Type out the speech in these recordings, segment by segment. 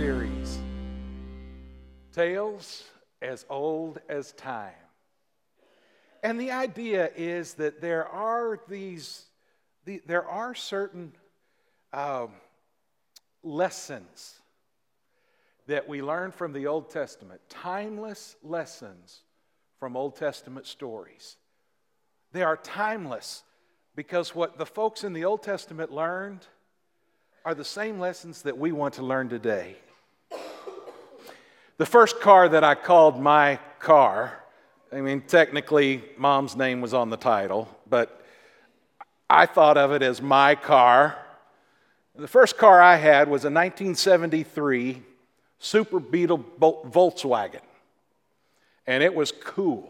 series, Tales as Old as Time. And the idea is that there are certain lessons that we learn from the Old Testament, timeless lessons from Old Testament stories. They are timeless because what the folks in the Old Testament learned are the same lessons that we want to learn today. The first car that I called my car, technically Mom's name was on the title, but I thought of it as my car. The first car I had was a 1973 Super Beetle Volkswagen, and it was cool.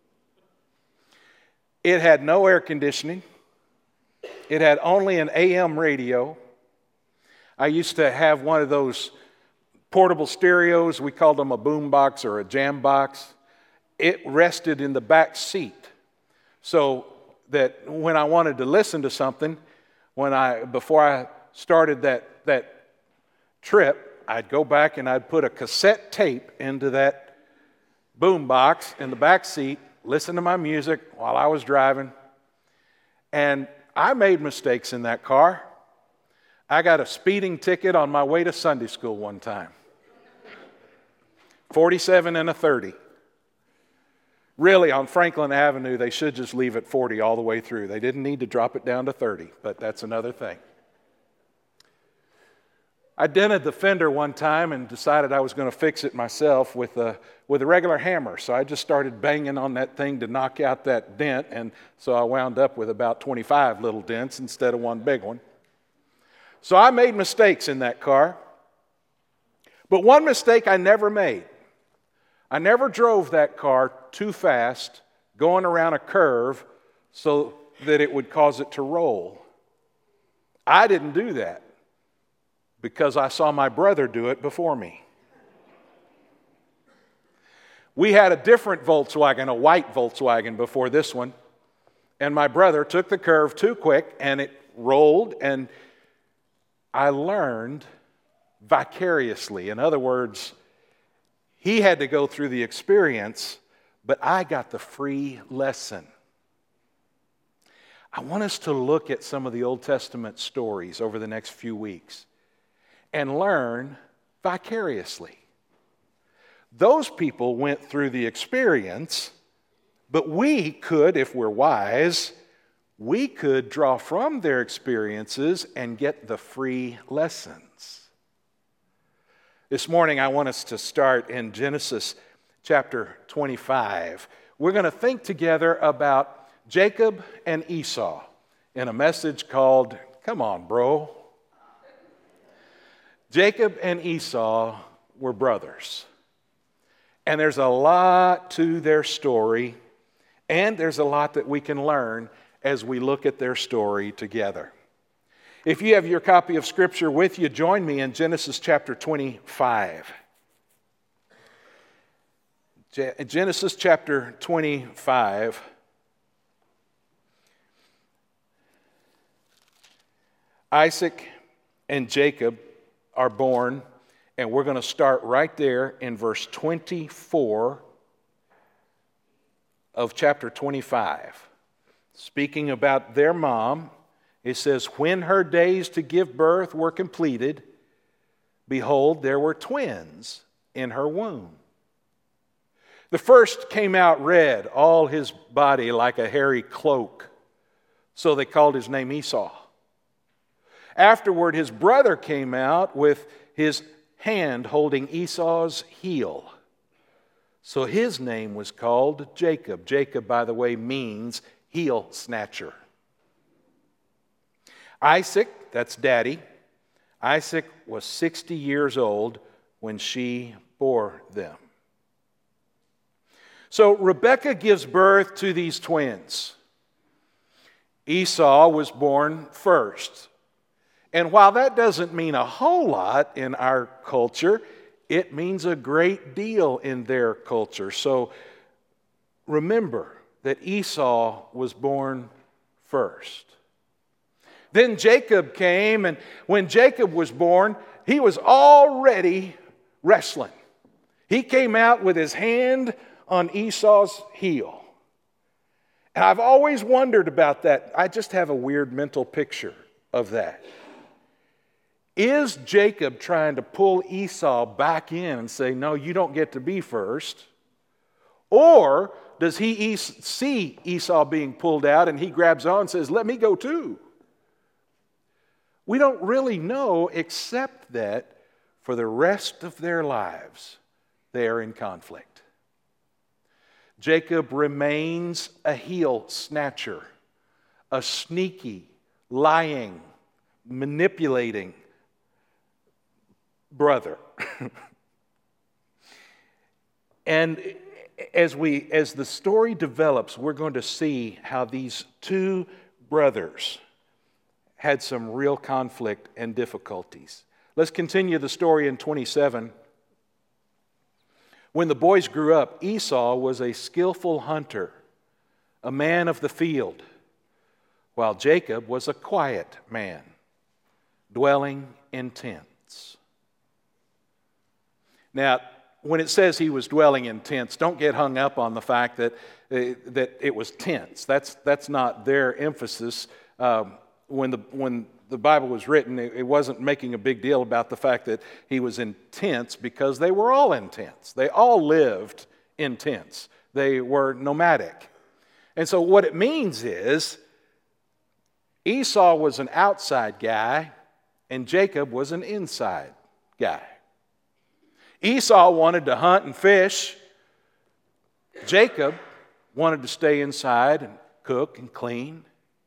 It had no air conditioning. It had only an AM radio. I used to have one of those portable stereos. We called them a boom box or a jam box. It rested in the back seat so that when I wanted to listen to something, before I started that trip, I'd go back and I'd put a cassette tape into that boom box in the back seat, listen to my music while I was driving. And I made mistakes in that car. I got a speeding ticket on my way to Sunday school one time. 47 and a 30. Really, on Franklin Avenue, they should just leave it 40 all the way through. They didn't need to drop it down to 30, but that's another thing. I dented the fender one time and decided I was going to fix it myself with a regular hammer. So I just started banging on that thing to knock out that dent, and so I wound up with about 25 little dents instead of one big one. So I made mistakes in that car. But one mistake I never made. I never drove that car too fast going around a curve so that it would cause it to roll. I didn't do that because I saw my brother do it before me. We had a different Volkswagen, a white Volkswagen before this one, and my brother took the curve too quick and it rolled, and I learned vicariously. In other words, he had to go through the experience, but I got the free lesson. I want us to look at some of the Old Testament stories over the next few weeks and learn vicariously. Those people went through the experience, but we could, if we're wise, we could draw from their experiences and get the free lessons. This morning, I want us to start in Genesis chapter 25. We're going to think together about Jacob and Esau in a message called, Come On, Bro. Jacob and Esau were brothers. And there's a lot to their story, and there's a lot that we can learn as we look at their story together. If you have your copy of Scripture with you, join me in Genesis chapter 25. Genesis chapter 25. Isaac and Jacob are born, and we're going to start right there in verse 24 of chapter 25. Speaking about their mom, it says, When her days to give birth were completed, behold, there were twins in her womb. The first came out red, all his body like a hairy cloak, so they called his name Esau. Afterward, his brother came out with his hand holding Esau's heel. So his name was called Jacob. Jacob, by the way, means heel snatcher. Isaac, that's daddy. Isaac was 60 years old when she bore them. So Rebekah gives birth to these twins. Esau was born first. And while that doesn't mean a whole lot in our culture, it means a great deal in their culture. So remember that Esau was born first. Then Jacob came, and when Jacob was born, he was already wrestling. He came out with his hand on Esau's heel. And I've always wondered about that. I just have a weird mental picture of that. Is Jacob trying to pull Esau back in and say, no, you don't get to be first? Or does he see Esau being pulled out and he grabs on and says, let me go too? We don't really know, except that for the rest of their lives, they are in conflict. Jacob remains a heel snatcher, a sneaky, lying, manipulating brother. And as the story develops, we're going to see how these two brothers had some real conflict and difficulties. Let's continue the story in 27. When the boys grew up, Esau was a skillful hunter, a man of the field, while Jacob was a quiet man, dwelling in tents. Now, when it says he was dwelling in tents, don't get hung up on the fact that it was tents. That's not their emphasis. When the Bible was written, it wasn't making a big deal about the fact that he was in tents, because they were all in tents. They all lived in tents. They were nomadic. And so what it means is Esau was an outside guy and Jacob was an inside guy. Esau wanted to hunt and fish. Jacob wanted to stay inside and cook and clean.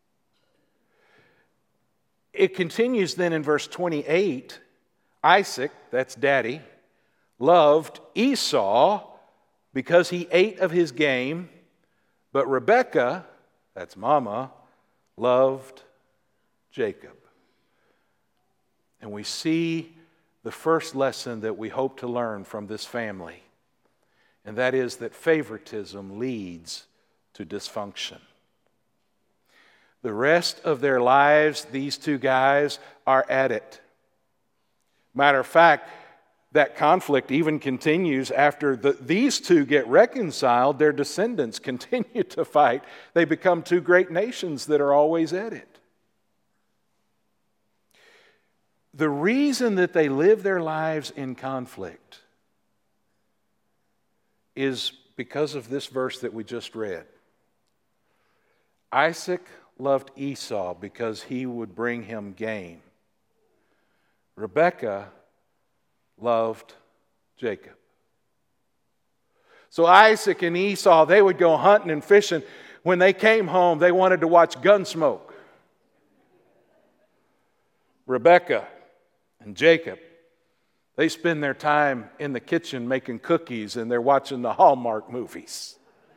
It continues then in verse 28. Isaac, that's daddy, loved Esau because he ate of his game, but Rebekah, that's mama, loved Jacob. And we see the first lesson that we hope to learn from this family, and that is that favoritism leads to dysfunction. The rest of their lives, these two guys are at it. Matter of fact, that conflict even continues after these two get reconciled. Their descendants continue to fight. They become two great nations that are always at it. The reason that they live their lives in conflict is because of this verse that we just read. Isaac loved Esau because he would bring him gain. Rebekah loved Jacob. So Isaac and Esau, they would go hunting and fishing. When they came home, they wanted to watch Gunsmoke. Rebekah and Jacob, they spend their time in the kitchen making cookies and they're watching the Hallmark movies.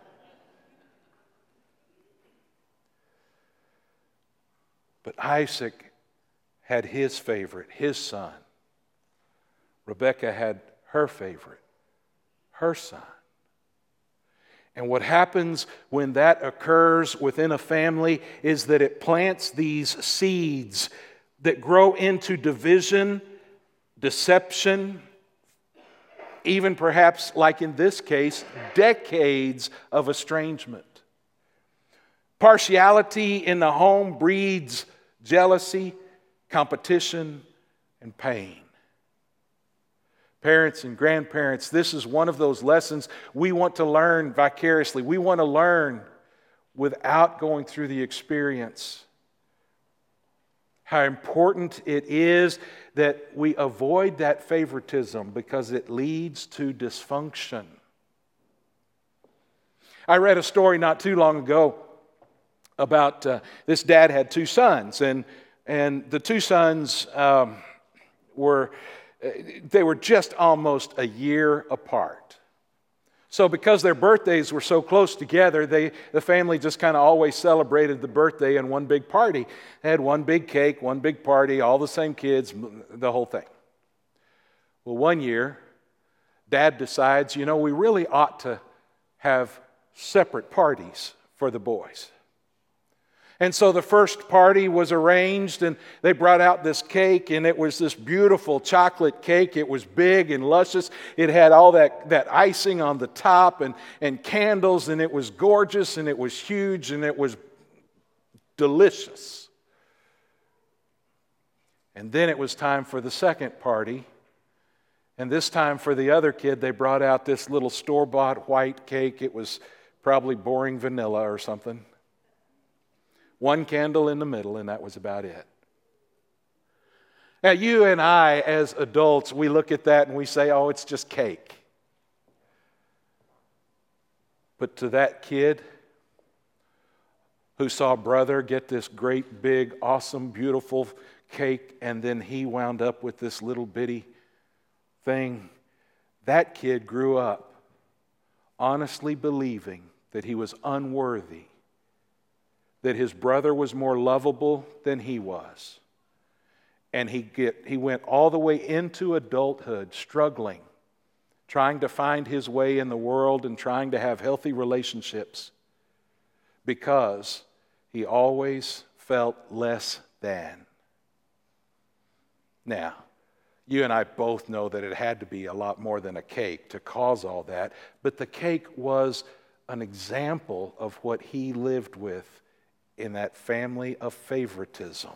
But Isaac had his favorite, his son. Rebekah had her favorite, her son. And what happens when that occurs within a family is that it plants these seeds that grow into division, deception, even perhaps, like in this case, decades of estrangement. Partiality in the home breeds jealousy, competition, and pain. Parents and grandparents, this is one of those lessons we want to learn vicariously. We want to learn without going through the experience. How important it is that we avoid that favoritism because it leads to dysfunction. I read a story not too long ago about this dad had two sons, and the two sons were just almost a year apart. So because their birthdays were so close together, the family just kind of always celebrated the birthday in one big party. They had one big cake, one big party, all the same kids, the whole thing. Well, one year, Dad decides, we really ought to have separate parties for the boys. And so the first party was arranged, and they brought out this cake, and it was this beautiful chocolate cake. It was big and luscious. It had all that icing on the top and candles, and it was gorgeous, and it was huge, and it was delicious. And then it was time for the second party. And this time for the other kid, they brought out this little store-bought white cake. It was probably boring vanilla or something. One candle in the middle, and that was about it. Now, you and I, as adults, we look at that and we say, oh, it's just cake. But to that kid who saw brother get this great, big, awesome, beautiful cake, and then he wound up with this little bitty thing, that kid grew up honestly believing that he was unworthy, that his brother was more lovable than he was. And he went all the way into adulthood struggling, trying to find his way in the world and trying to have healthy relationships because he always felt less than. Now, you and I both know that it had to be a lot more than a cake to cause all that, but the cake was an example of what he lived with in that family of favoritism.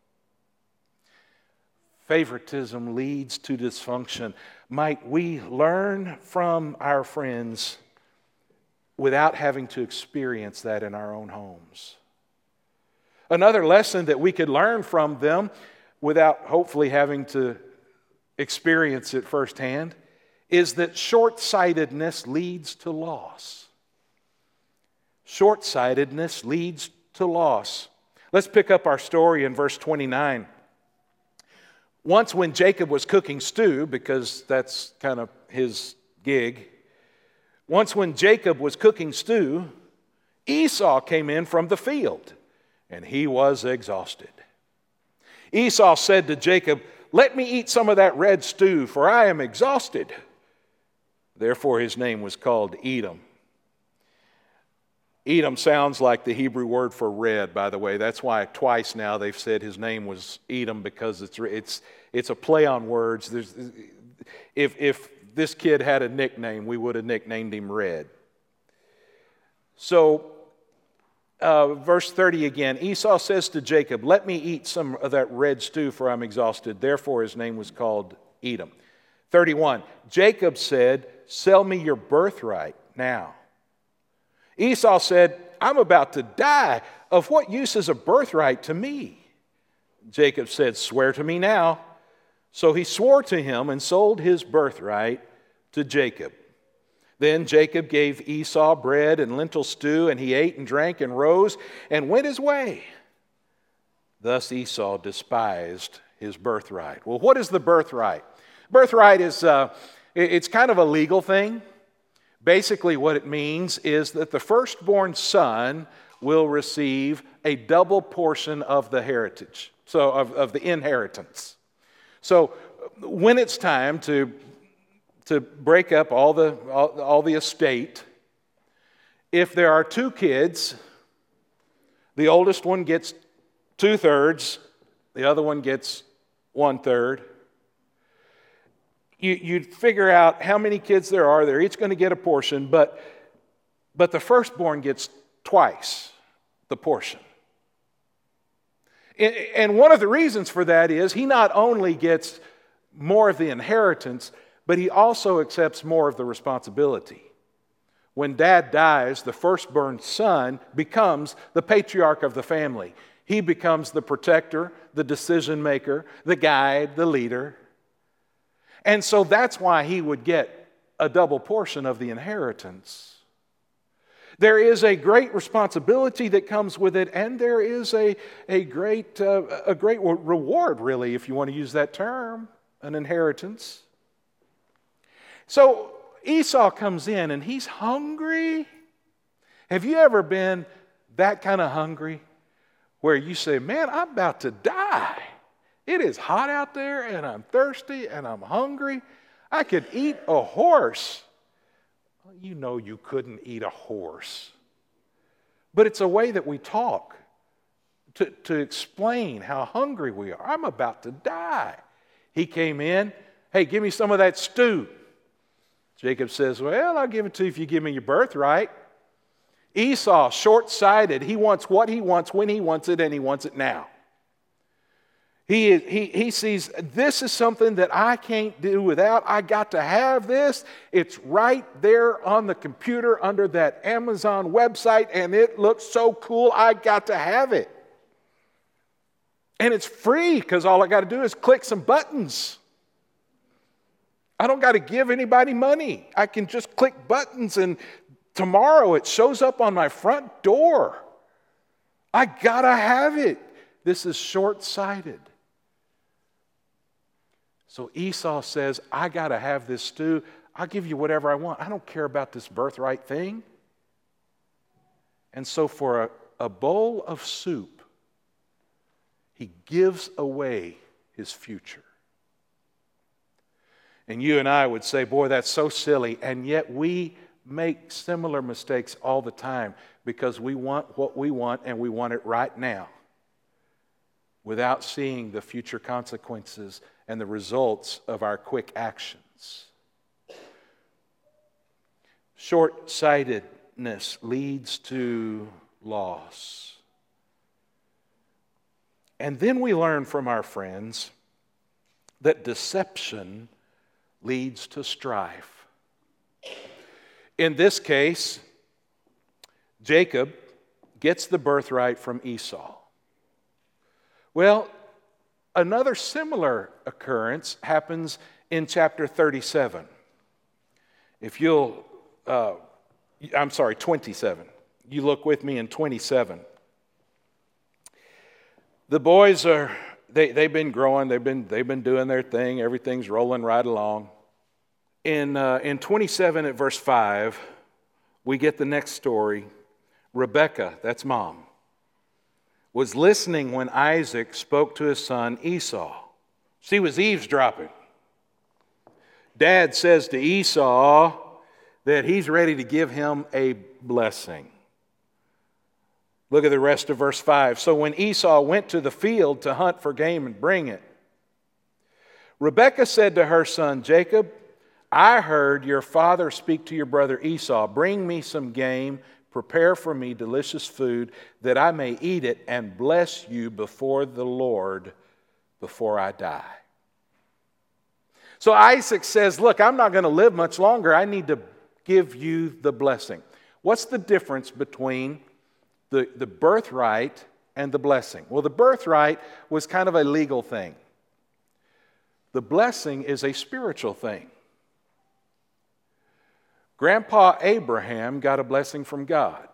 Favoritism leads to dysfunction. Might we learn from our friends without having to experience that in our own homes? Another lesson that we could learn from them without hopefully having to experience it firsthand is that short-sightedness leads to loss. Short-sightedness leads to loss. Let's pick up our story in verse 29. Once when Jacob was cooking stew, because that's kind of his gig, once when Jacob was cooking stew, Esau came in from the field, and he was exhausted. Esau said to Jacob, "Let me eat some of that red stew, for I am exhausted." Therefore his name was called Edom. Edom sounds like the Hebrew word for red, by the way. That's why twice now they've said his name was Edom, because it's a play on words. If this kid had a nickname, we would have nicknamed him Red. So, verse 30 again, Esau says to Jacob, "Let me eat some of that red stew, for I'm exhausted." Therefore his name was called Edom. 31, Jacob said, "Sell me your birthright now." Esau said, "I'm about to die. Of what use is a birthright to me?" Jacob said, "Swear to me now." So he swore to him and sold his birthright to Jacob. Then Jacob gave Esau bread and lentil stew, and he ate and drank and rose and went his way. Thus Esau despised his birthright. Well, what is the birthright? Birthright is it's kind of a legal thing. Basically what it means is that the firstborn son will receive a double portion of the heritage, so of the inheritance. So when it's time to break up all the estate, if there are two kids, the oldest one gets 2/3, the other one gets 1/3. You'd figure out how many kids there are. They're each going to get a portion, but the firstborn gets twice the portion. And one of the reasons for that is he not only gets more of the inheritance, but he also accepts more of the responsibility. When dad dies, the firstborn son becomes the patriarch of the family. He becomes the protector, the decision maker, the guide, the leader. And so that's why he would get a double portion of the inheritance. There is a great responsibility that comes with it, and there is a great reward, really, if you want to use that term, an inheritance. So Esau comes in, and he's hungry. Have you ever been that kind of hungry where you say, "Man, I'm about to die. It is hot out there, and I'm thirsty, and I'm hungry. I could eat a horse." You know you couldn't eat a horse. But it's a way that we talk to explain how hungry we are. I'm about to die. He came in, hey, give me some of that stew. Jacob says, well, I'll give it to you if you give me your birthright. Esau, short-sighted. He wants what he wants, when he wants it, and he wants it now. He sees this is something that I can't do without. I got to have this. It's right there on the computer under that Amazon website, and it looks so cool. I got to have it. And it's free because all I got to do is click some buttons. I don't got to give anybody money. I can just click buttons, and tomorrow it shows up on my front door. I got to have it. This is short-sighted. So Esau says, I got to have this stew. I'll give you whatever I want. I don't care about this birthright thing. And so for a bowl of soup, he gives away his future. And you and I would say, boy, that's so silly. And yet we make similar mistakes all the time because we want what we want and we want it right now without seeing the future consequences and the results of our quick actions. Short-sightedness leads to loss. And then we learn from our friends that deception leads to strife. In this case, Jacob gets the birthright from Esau. Well, another similar occurrence happens in chapter 37. If you'll, 27. You look with me in 27. The boys they've been growing, they've been doing their thing, everything's rolling right along. In 27 at verse 5, we get the next story. Rebekah, that's mom, was listening when Isaac spoke to his son Esau. She was eavesdropping. Dad says to Esau that he's ready to give him a blessing. Look at the rest of verse 5. So when Esau went to the field to hunt for game and bring it, Rebekah said to her son Jacob, I heard your father speak to your brother Esau, bring me some game, prepare for me delicious food, that I may eat it and bless you before the Lord before I die. So Isaac says, look, I'm not going to live much longer. I need to give you the blessing. What's the difference between the birthright and the blessing? Well, the birthright was kind of a legal thing. The blessing is a spiritual thing. Grandpa Abraham got a blessing from God.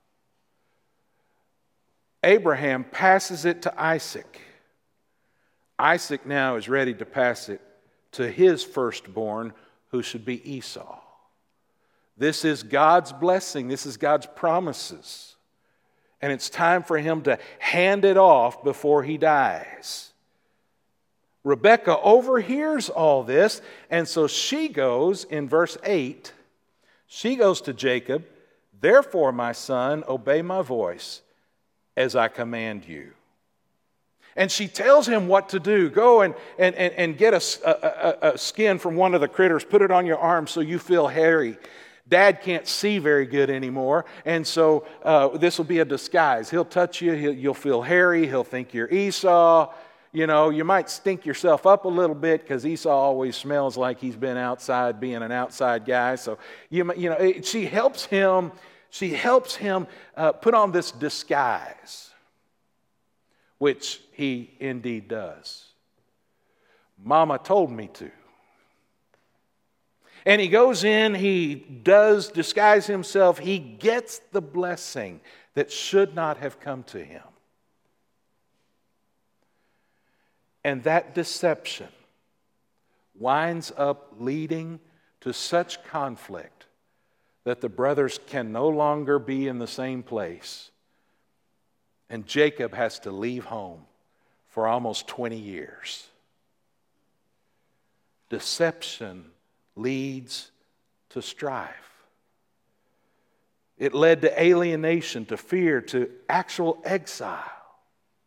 Abraham passes it to Isaac. Isaac now is ready to pass it to his firstborn, who should be Esau. This is God's blessing. This is God's promises. And it's time for him to hand it off before he dies. Rebekah overhears all this, and so she goes, in verse 8, she goes to Jacob, therefore, my son, obey my voice as I command you. And she tells him what to do. Go and get a skin from one of the critters, put it on your arm so you feel hairy. Dad can't see very good anymore, and so this will be a disguise. He'll touch you, you'll feel hairy, he'll think you're Esau. You know, you might stink yourself up a little bit because Esau always smells like he's been outside being an outside guy. So, she helps him put on this disguise, which he indeed does. Mama told me to. And he goes in, he does disguise himself, he gets the blessing that should not have come to him. And that deception winds up leading to such conflict that the brothers can no longer be in the same place. And Jacob has to leave home for almost 20 years. Deception leads to strife. It led to alienation, to fear, to actual exile.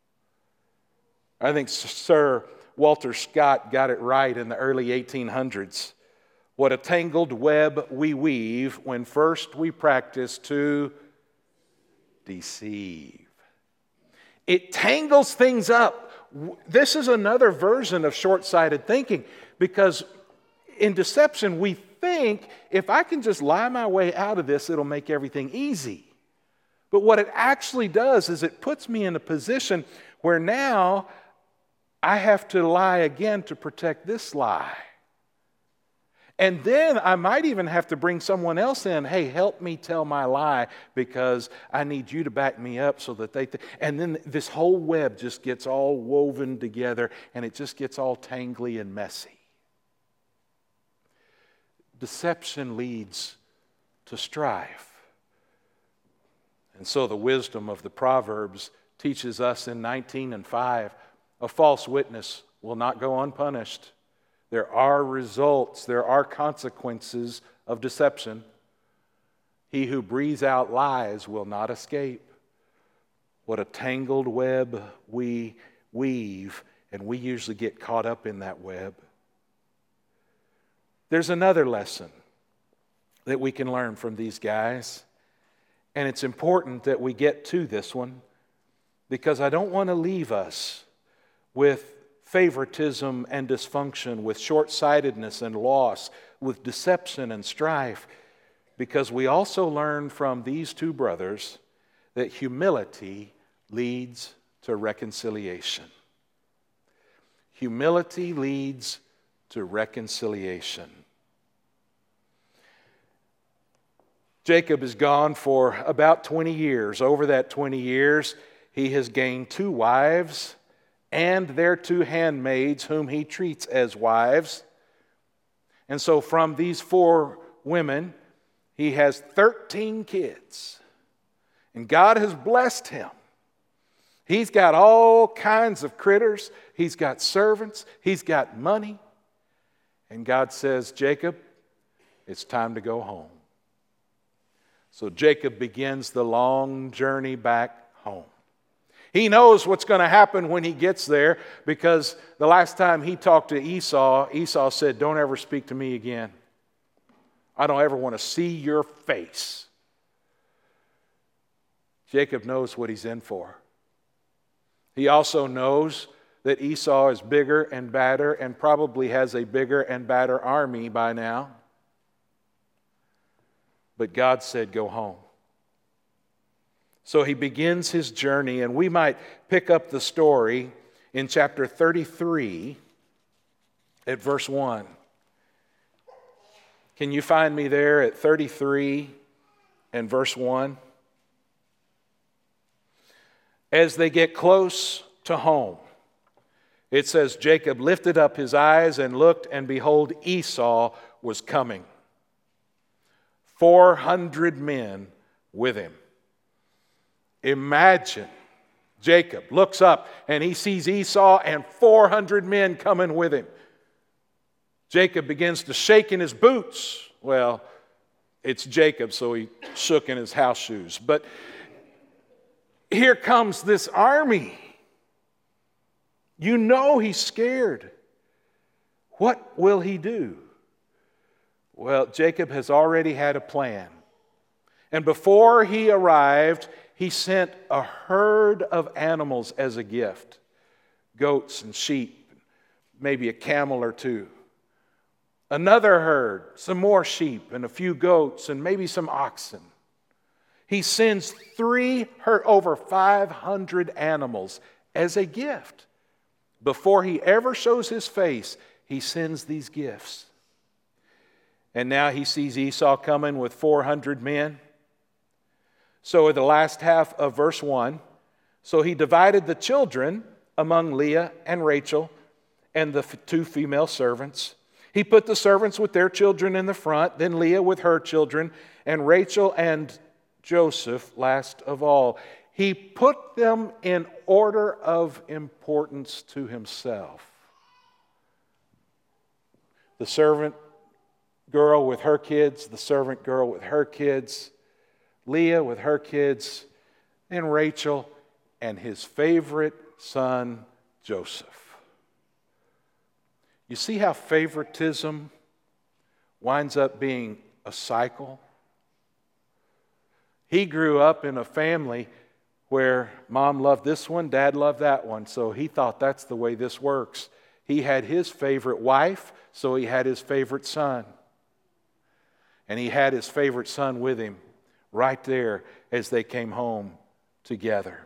I think Sir Walter Scott got it right in the early 1800s. What a tangled web we weave when first we practice to deceive. It tangles things up. This is another version of short-sighted thinking, because in deception we think if I can just lie my way out of this, it'll make everything easy. But what it actually does is it puts me in a position where now I have to lie again to protect this lie. And then I might even have to bring someone else in. Hey, help me tell my lie because I need you to back me up so that they... And then this whole web just gets all woven together and it just gets all tangly and messy. Deception leads to strife. And so the wisdom of the Proverbs teaches us in 19:5, a false witness will not go unpunished. There are results, there are consequences of deception. He who breathes out lies will not escape. What a tangled web we weave, and we usually get caught up in that web. There's another lesson that we can learn from these guys, and it's important that we get to this one because I don't want to leave us with favoritism and dysfunction, with short-sightedness and loss, with deception and strife, because we also learn from these two brothers that humility leads to reconciliation. Humility leads to reconciliation. Jacob is gone for about 20 years. Over that 20 years, he has gained 2 wives and their 2 handmaids whom he treats as wives. And so from these 4 women, he has 13 kids. And God has blessed him. He's got all kinds of critters. He's got servants. He's got money. And God says, Jacob, it's time to go home. So Jacob begins the long journey back home. He knows what's going to happen when he gets there because the last time he talked to Esau, Esau said, don't ever speak to me again. I don't ever want to see your face. Jacob knows what he's in for. He also knows that Esau is bigger and badder and probably has a bigger and badder army by now. But God said, go home. So he begins his journey, and we might pick up the story in chapter 33 at verse 1. Can you find me there at 33 and verse 1? As they get close to home, it says, Jacob lifted up his eyes and looked, and behold, Esau was coming. 400 men with him. Imagine Jacob looks up and he sees Esau and 400 men coming with him. Jacob begins to shake in his boots. Well, it's Jacob, so he shook in his house shoes. But here comes this army. You know he's scared. What will he do? Well, Jacob has already had a plan. And before he arrived, he sent a herd of animals as a gift. Goats and sheep, maybe a camel or 2. Another herd, some more sheep and a few goats and maybe some oxen. He sends over 500 animals as a gift. Before he ever shows his face, he sends these gifts. And now he sees Esau coming with 400 men. So in the last half of verse 1, so he divided the children among Leah and Rachel and the 2 female servants. He put the servants with their children in the front, then Leah with her children, and Rachel and Joseph last of all. He put them in order of importance to himself. The servant girl with her kids, the servant girl with her kids, Leah with her kids, and Rachel and his favorite son, Joseph. You see how favoritism winds up being a cycle? He grew up in a family where mom loved this one, dad loved that one, so he thought that's the way this works. He had his favorite wife, so he had his favorite son. And he had his favorite son with him right there as they came home together.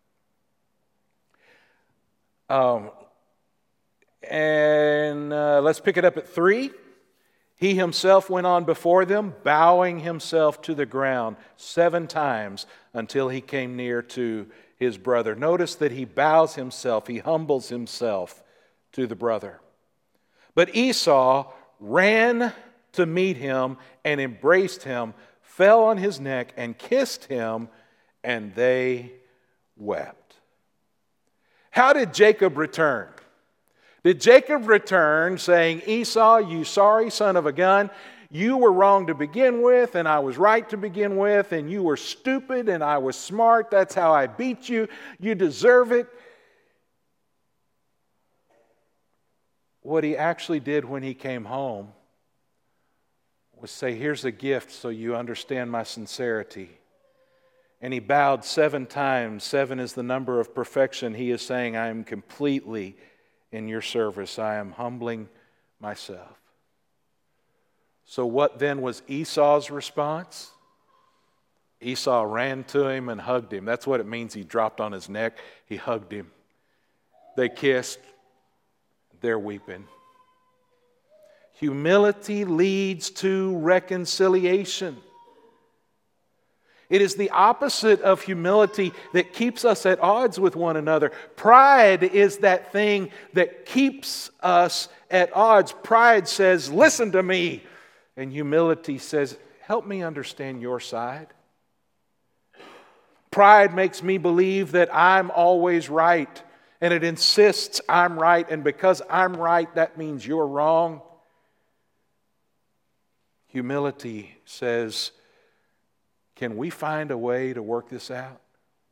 Let's pick it up at 3. He himself went on before them, bowing himself to the ground 7 times until he came near to his brother. Notice that he bows himself, he humbles himself to the brother. But Esau ran to meet him and embraced him, fell on his neck and kissed him, and they wept. How did Jacob return? Did Jacob return saying, Esau, you sorry son of a gun, you were wrong to begin with, and I was right to begin with, and you were stupid, and I was smart, that's how I beat you, you deserve it? What he actually did when he came home was say, here's a gift so you understand my sincerity. And he bowed 7 times. 7 is the number of perfection. He is saying, I am completely in your service. I am humbling myself. So what then was Esau's response? Esau ran to him and hugged him. That's what it means. He dropped on his neck. He hugged him. They kissed. They're weeping. Humility leads to reconciliation. It is the opposite of humility that keeps us at odds with one another. Pride is that thing that keeps us at odds. Pride says, listen to me. And humility says, help me understand your side. Pride makes me believe that I'm always right. And it insists I'm right. And because I'm right, that means you're wrong. Humility says, can we find a way to work this out?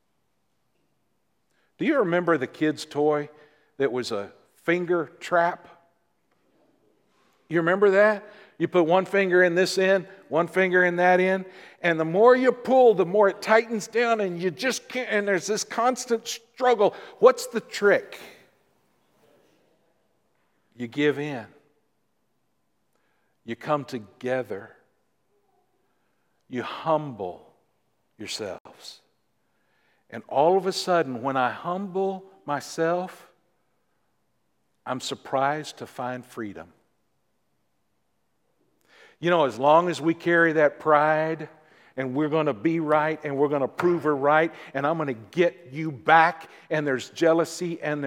Do you remember the kid's toy that was a finger trap? You remember that? You put one finger in this end, one finger in that end, and the more you pull, the more it tightens down, and you just can't, and there's this constant struggle. What's the trick? You give in. You come together. You humble yourselves. And all of a sudden, when I humble myself, I'm surprised to find freedom. You know, as long as we carry that pride and we're going to be right and we're going to prove her right and I'm going to get you back and there's jealousy and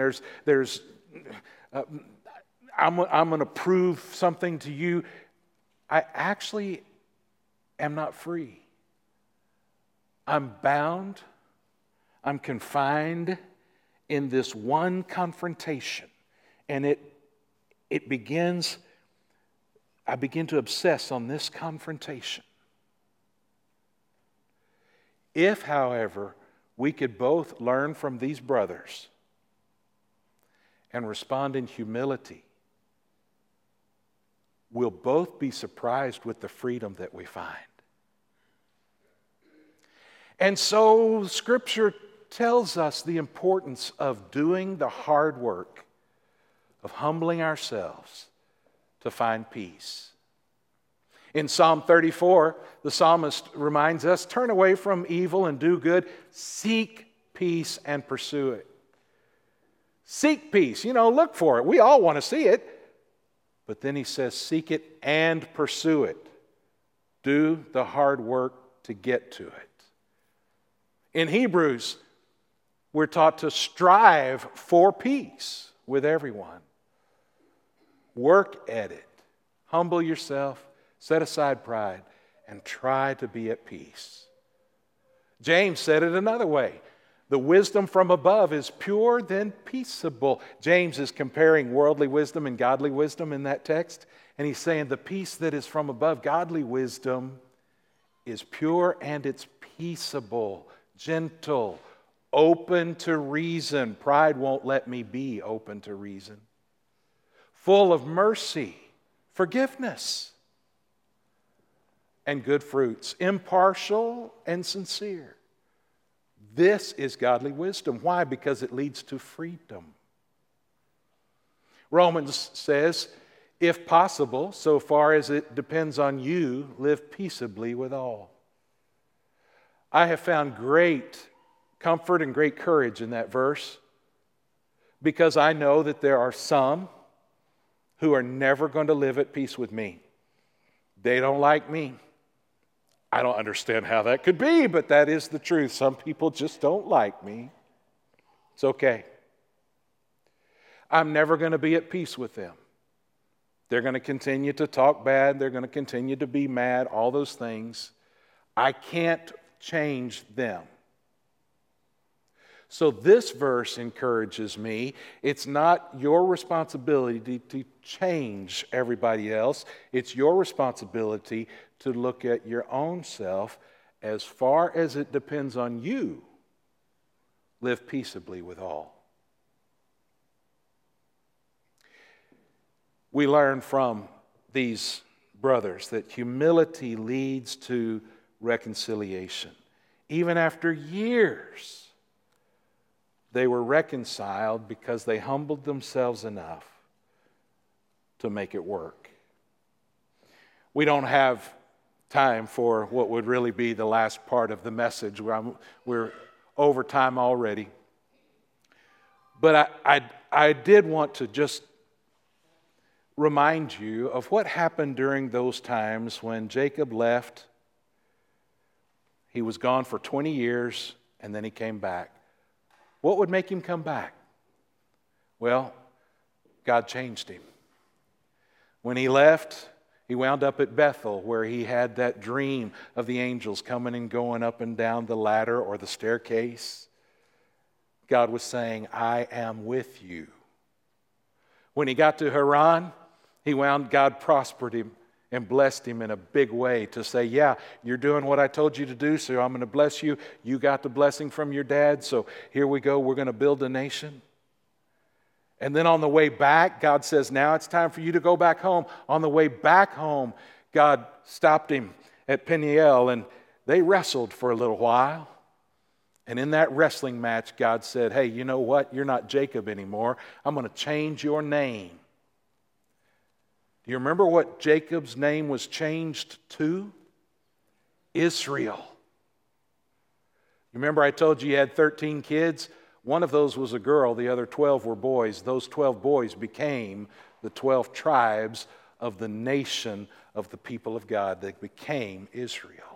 I'm going to prove something to you, I actually am not free. I'm bound, I'm confined in this one confrontation. And it begins, I begin to obsess on this confrontation. If, however, we could both learn from these brothers and respond in humility, we'll both be surprised with the freedom that we find. And so Scripture tells us the importance of doing the hard work of humbling ourselves to find peace. In Psalm 34, the psalmist reminds us, turn away from evil and do good, seek peace and pursue it. Seek peace, look for it. We all want to see it. But then he says, seek it and pursue it. Do the hard work to get to it. In Hebrews, we're taught to strive for peace with everyone. Work at it. Humble yourself, set aside pride, and try to be at peace. James said it another way. The wisdom from above is pure, then peaceable. James is comparing worldly wisdom and godly wisdom in that text. And he's saying the peace that is from above, godly wisdom, is pure and it's peaceable, gentle, open to reason. Pride won't let me be open to reason. Full of mercy, forgiveness, and good fruits. Impartial and sincere. This is godly wisdom. Why? Because it leads to freedom. Romans says, if possible, so far as it depends on you, live peaceably with all. I have found great comfort and great courage in that verse because I know that there are some who are never going to live at peace with me. They don't like me. I don't understand how that could be, but that is the truth. Some people just don't like me. It's okay. I'm never going to be at peace with them. They're going to continue to talk bad. They're going to continue to be mad, all those things. I can't change them. So this verse encourages me. It's not your responsibility to change everybody else. It's your responsibility to look at your own self. As far as it depends on you, live peaceably with all. We learn from these brothers that humility leads to reconciliation. Even after years, they were reconciled because they humbled themselves enough to make it work. We don't have time for what would really be the last part of the message. We're over time already. But I did want to just remind you of what happened during those times when Jacob left. He was gone for 20 years, and then he came back. What would make him come back? Well, God changed him. When he left, he wound up at Bethel, where he had that dream of the angels coming and going up and down the ladder or the staircase. God was saying, I am with you. When he got to Haran, God prospered him and blessed him in a big way to say, yeah, you're doing what I told you to do, so I'm going to bless you. You got the blessing from your dad, so here we go. We're going to build a nation. And then on the way back, God says, now it's time for you to go back home. On the way back home, God stopped him at Peniel, and they wrestled for a little while. And in that wrestling match, God said, hey, you know what? You're not Jacob anymore. I'm going to change your name. Do you remember what Jacob's name was changed to? Israel. You remember I told you he had 13 kids? One of those was a girl, the other 12 were boys. Those 12 boys became the 12 tribes of the nation of the people of God. They became Israel.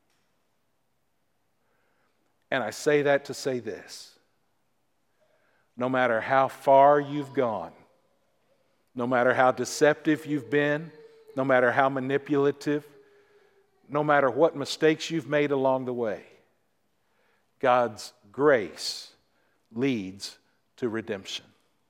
And I say that to say this. No matter how far you've gone, no matter how deceptive you've been, no matter how manipulative, no matter what mistakes you've made along the way, God's grace leads to redemption.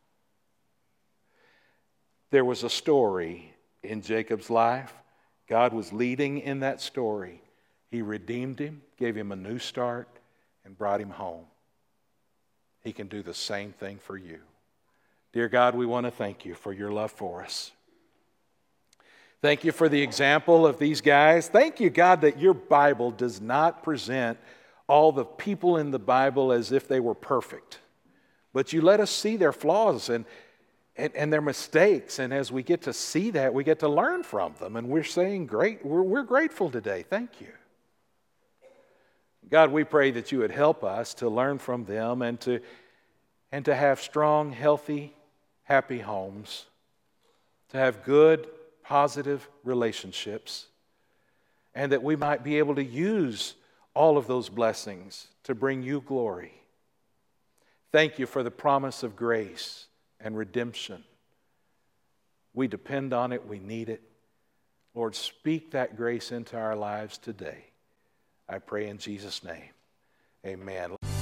There was a story in Jacob's life. God was leading in that story. He redeemed him, gave him a new start, and brought him home. He can do the same thing for you. Dear God, we want to thank you for your love for us. Thank you for the example of these guys. Thank you, God, that your Bible does not present all the people in the Bible as if they were perfect. But you let us see their flaws and their mistakes. And as we get to see that, we get to learn from them. And we're saying, great, we're grateful today. Thank you. God, we pray that you would help us to learn from them and to have strong, healthy, happy homes, to have good, positive relationships, and that we might be able to use all of those blessings to bring you glory. Thank you for the promise of grace and redemption. We depend on it. We need it. Lord, speak that grace into our lives today. I pray in Jesus' name. Amen.